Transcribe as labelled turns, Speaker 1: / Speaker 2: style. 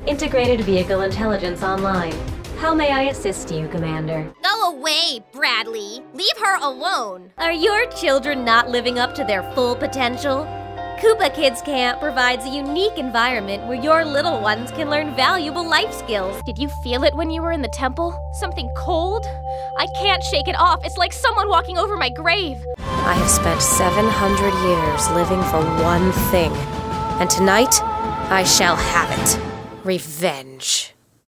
Speaker 1: Integrated Vehicle Intelligence online. How may I assist you, Commander?
Speaker 2: Go away, Bradley. Leave her alone.
Speaker 3: Are your children not living up to their full potential? Koopa Kids Camp provides a unique environment where your little ones can learn valuable life skills.
Speaker 4: Did you feel it when you were in the temple? Something cold? I can't shake it off. It's like someone walking over my grave.
Speaker 5: I have spent 700 years living for one thing, and tonight I shall have it. Revenge.